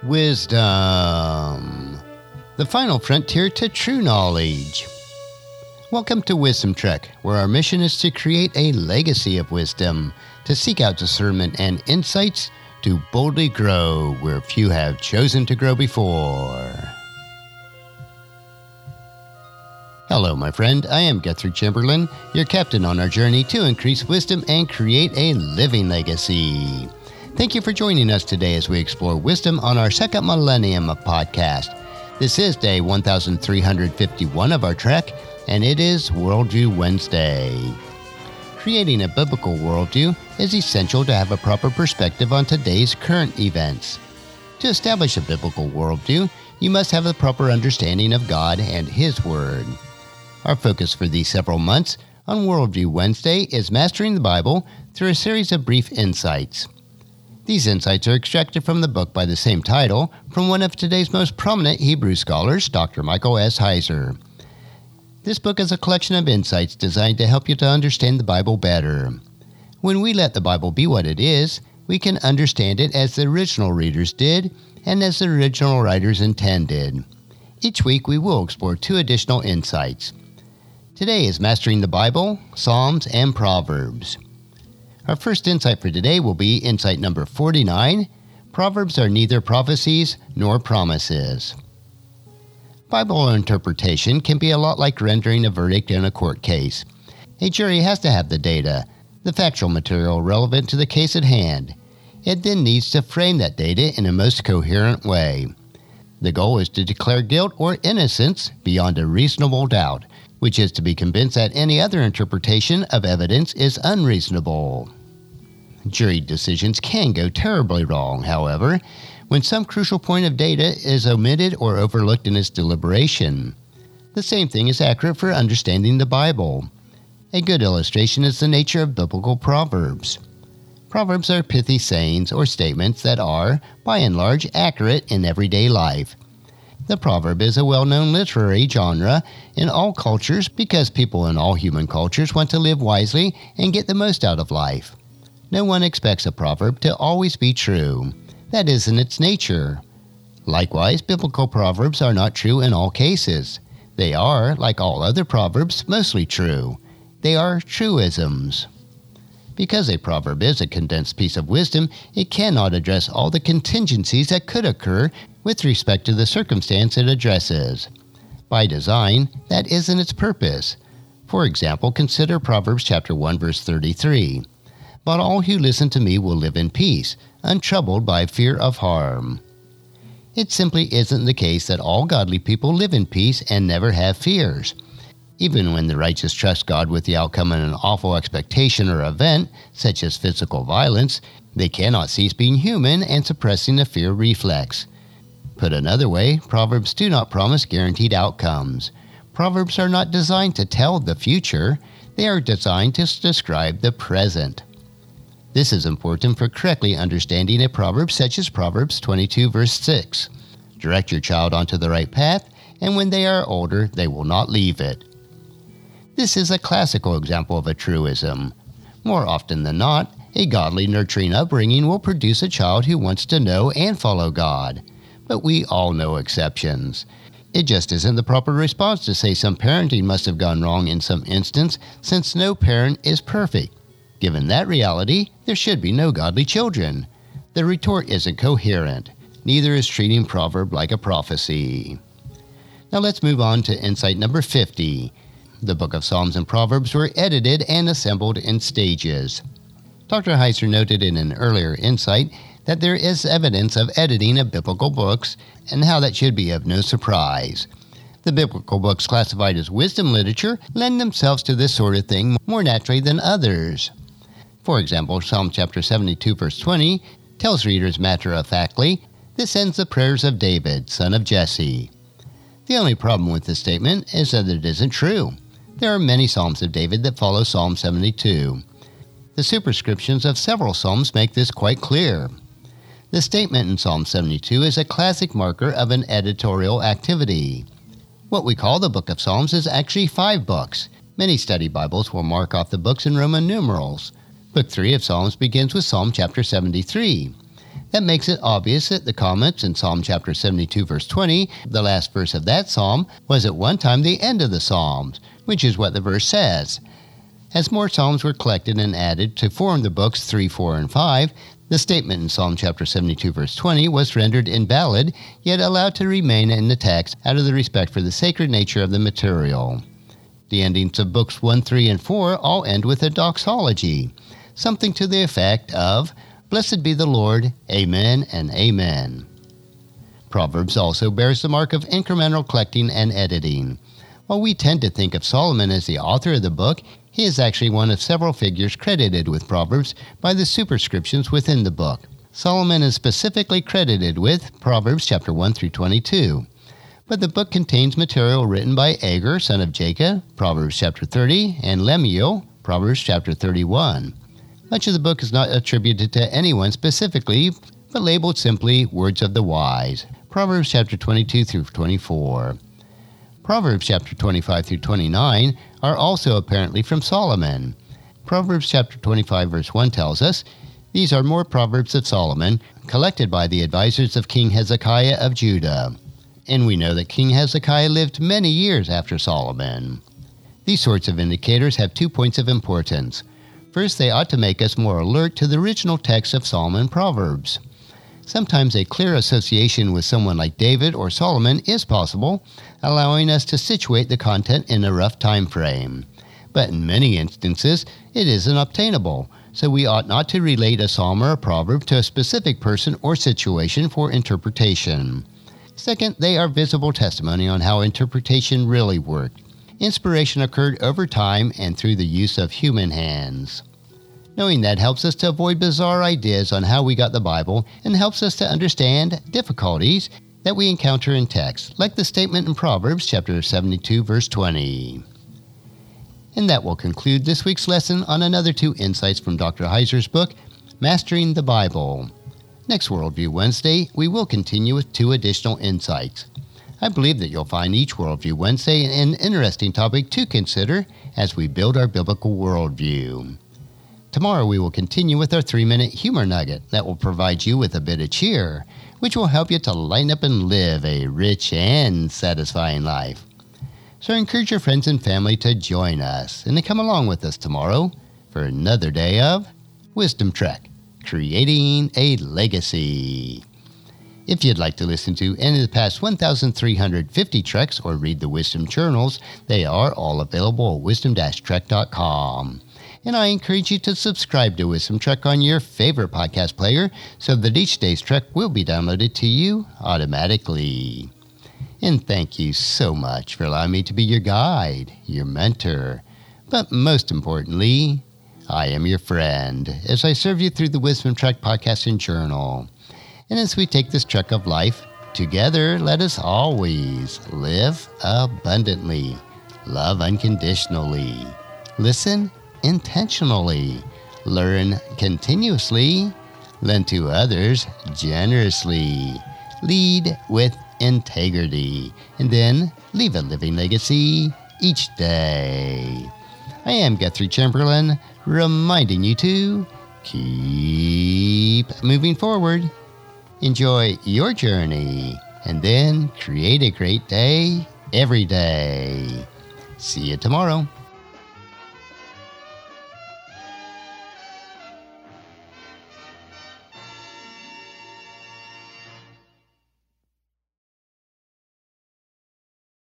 Wisdom, the final frontier to true knowledge. Welcome to Wisdom Trek, where our mission is to create a legacy of wisdom, to seek out discernment and insights, to boldly grow where few have chosen to grow before. Hello, my friend. I am Guthrie Chamberlain, your captain on our journey to increase wisdom and create a living legacy. Thank you for joining us today as we explore wisdom on our second millennium of podcast. This is day 1351 of our trek, and it is Worldview Wednesday. Creating a biblical worldview is essential to have a proper perspective on today's current events. To establish a biblical worldview, you must have a proper understanding of God and His Word. Our focus for these several months on Worldview Wednesday is mastering the Bible through a series of brief insights. These insights are extracted from the book by the same title from one of today's most prominent Hebrew scholars, Dr. Michael S. Heiser. This book is a collection of insights designed to help you to understand the Bible better. When we let the Bible be what it is, we can understand it as the original readers did and as the original writers intended. Each week we will explore two additional insights. Today is Mastering the Bible, Psalms, and Proverbs. Our first insight for today will be insight number 49. Proverbs are neither prophecies nor promises. Bible interpretation can be a lot like rendering a verdict in a court case. A jury has to have the data, the factual material relevant to the case at hand. It then needs to frame that data in a most coherent way. The goal is to declare guilt or innocence beyond a reasonable doubt, which is to be convinced that any other interpretation of evidence is unreasonable. Jury decisions can go terribly wrong, however, when some crucial point of data is omitted or overlooked in its deliberation. The same thing is accurate for understanding the Bible. A good illustration is the nature of biblical proverbs. Proverbs are pithy sayings or statements that are, by and large, accurate in everyday life. The proverb is a well-known literary genre in all cultures because people in all human cultures want to live wisely and get the most out of life. No one expects a proverb to always be true. That isn't its nature. Likewise, biblical proverbs are not true in all cases. They are, like all other proverbs, mostly true. They are truisms. Because a proverb is a condensed piece of wisdom, it cannot address all the contingencies that could occur with respect to the circumstance it addresses. By design, that isn't its purpose. For example, consider Proverbs chapter 1, verse 33. But all who listen to me will live in peace, untroubled by fear of harm. It simply isn't the case that all godly people live in peace and never have fears. Even when the righteous trust God with the outcome in an awful expectation or event, such as physical violence, they cannot cease being human and suppressing the fear reflex. Put another way, Proverbs do not promise guaranteed outcomes. Proverbs are not designed to tell the future. They are designed to describe the present. This is important for correctly understanding a proverb such as Proverbs 22, verse 6. Direct your child onto the right path, and when they are older, they will not leave it. This is a classical example of a truism. More often than not, a godly, nurturing upbringing will produce a child who wants to know and follow God. But we all know exceptions. It just isn't the proper response to say some parenting must have gone wrong in some instance, since no parent is perfect. Given that reality, there should be no godly children. The retort isn't coherent. Neither is treating proverb like a prophecy. Now let's move on to insight number 50. The book of Psalms and Proverbs were edited and assembled in stages. Dr. Heiser noted in an earlier insight that there is evidence of editing of biblical books and how that should be of no surprise. The biblical books classified as wisdom literature lend themselves to this sort of thing more naturally than others. For example, Psalm chapter 72, verse 20 tells readers matter-of-factly, "This ends the prayers of David, son of Jesse." The only problem with this statement is that it isn't true. There are many Psalms of David that follow Psalm 72. The superscriptions of several Psalms make this quite clear. The statement in Psalm 72 is a classic marker of an editorial activity. What we call the Book of Psalms is actually 5 books. Many study Bibles will mark off the books in Roman numerals. Book 3 of Psalms begins with Psalm chapter 73. That makes it obvious that the comments in Psalm chapter 72, verse 20, the last verse of that psalm, was at one time the end of the Psalms, which is what the verse says. As more psalms were collected and added to form the books 3, 4, and 5, the statement in Psalm chapter 72, verse 20 was rendered invalid, yet allowed to remain in the text out of the respect for the sacred nature of the material. The endings of books 1, 3, and 4 all end with a doxology, something to the effect of, "Blessed be the Lord, Amen and Amen." Proverbs also bears the mark of incremental collecting and editing. While we tend to think of Solomon as the author of the book, he is actually one of several figures credited with Proverbs by the superscriptions within the book. Solomon is specifically credited with Proverbs chapter 1 through 22. But the book contains material written by Agur, son of Jacob, Proverbs chapter 30, and Lemuel, Proverbs chapter 31. Much of the book is not attributed to anyone specifically, but labeled simply Words of the Wise, Proverbs chapter 22 through 24. Proverbs chapter 25 through 29 are also apparently from Solomon. Proverbs chapter 25 verse 1 tells us, "These are more proverbs of Solomon, collected by the advisors of King Hezekiah of Judah." And we know that King Hezekiah lived many years after Solomon. These sorts of indicators have 2 points of importance. First, they ought to make us more alert to the original text of Psalm and Proverbs. Sometimes a clear association with someone like David or Solomon is possible, allowing us to situate the content in a rough time frame. But in many instances, it isn't obtainable, so we ought not to relate a psalm or a proverb to a specific person or situation for interpretation. Second, they are visible testimony on how interpretation really worked. Inspiration occurred over time and through the use of human hands. Knowing that helps us to avoid bizarre ideas on how we got the Bible and helps us to understand difficulties that we encounter in text, like the statement in Proverbs chapter 72, verse 20. And that will conclude this week's lesson on another 2 insights from Dr. Heiser's book, Mastering the Bible. Next Worldview Wednesday, we will continue with 2 additional insights. I believe that you'll find each Worldview Wednesday an interesting topic to consider as we build our biblical worldview. Tomorrow we will continue with our 3-minute humor nugget that will provide you with a bit of cheer, which will help you to lighten up and live a rich and satisfying life. So encourage your friends and family to join us and to come along with us tomorrow for another day of Wisdom Trek, Creating a Legacy. If you'd like to listen to any of the past 1,350 treks or read the Wisdom Journals, they are all available at wisdom-trek.com. And I encourage you to subscribe to Wisdom Trek on your favorite podcast player so that each day's trek will be downloaded to you automatically. And thank you so much for allowing me to be your guide, your mentor, but most importantly, I am your friend as I serve you through the Wisdom Trek podcast and journal. And as we take this trek of life, together let us always live abundantly, love unconditionally, listen intentionally, learn continuously, lend to others generously, lead with integrity, and then leave a living legacy each day. I am Guthrie Chamberlain, reminding you to keep moving forward. Enjoy your journey, and then create a great day every day. See you tomorrow.